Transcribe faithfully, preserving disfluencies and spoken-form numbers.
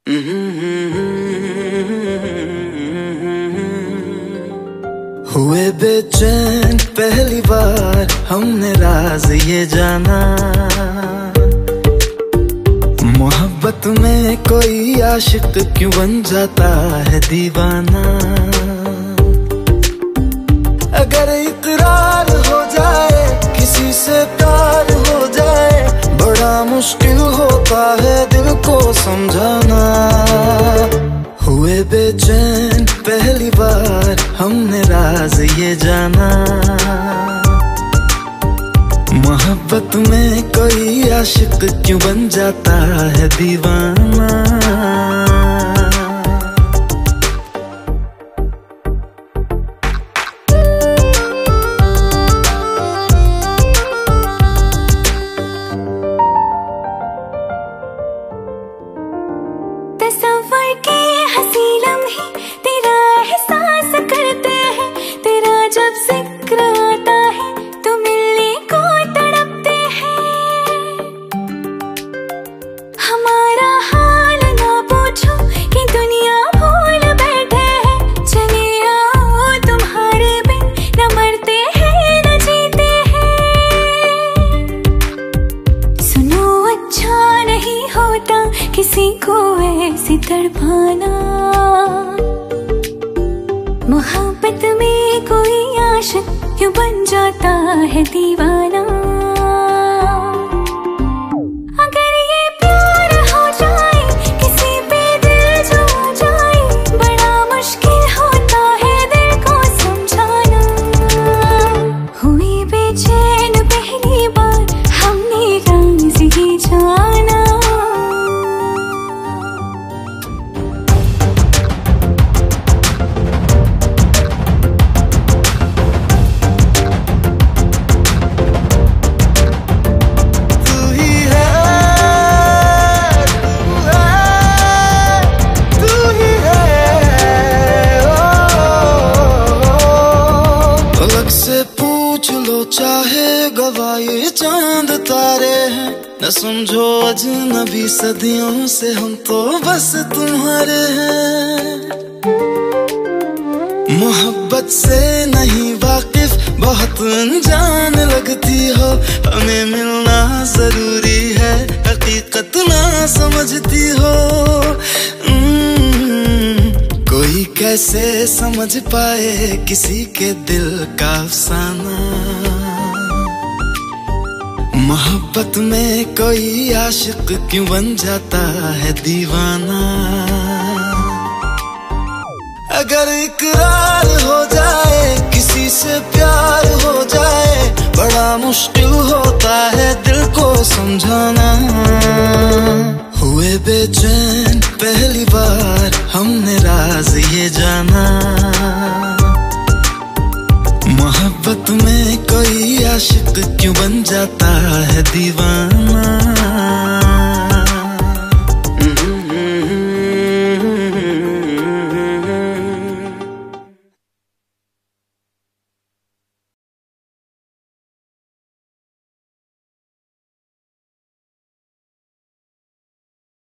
हुए बेचैन पहली बार हमने राज ये जाना, मोहब्बत में कोई आशिक क्यों बन जाता है दीवाना। अगर इकरार हो जाए किसी से प्यार हो जाए, बड़ा मुश्किल होता है दिल को समझाना। हुए बेचैन पहली बार हमने राज ये जाना, मोहब्बत में कोई आशिक क्यों बन जाता है दीवाना। तस्वर के हंसी लम्हे तेरा एहसास करते हैं, तेरा जब जिक्र आता है तो मिलने को तड़पते हैं। हमारा हाल ना पूछो कि दुनिया भूल बैठे हैं, चले आओ तुम्हारे बिन न मरते हैं न जीते हैं। सुनो अच्छा नहीं होता किसी को ऐसी तड़पाना, मोहब्बत में कोई आशिक क्यों बन जाता है दीवाना। अगर ये प्यार हो जाए किसी पे दिल जो आ जाए, बड़ा मुश्किल होता है दिल को समझाना। हुई बेचैन पहली बार हमने राज ये जाना। पूछ लो चाहे गवाए चांद तारे हैं, न समझो अजनबी सदियों से हम तो बस तुम्हारे हैं। मोहब्बत से नहीं वाकिफ बहुत अनजान लगती हो, हमें मिलना जरूरी है हकीकत ना समझती हो। कोई कैसे समझ पाए किसी के दिल का अफसाना, मोहब्बत में कोई आशिक क्यों बन जाता है दीवाना। अगर इकरार हो जाए किसी से प्यार हो जाए, बड़ा मुश्किल होता है दिल को समझाना। हुए बेचैन पहली बार हमने राज ये जाना, मोहब्बत में कोई आशिक क्यों बन जाता है दीवाना।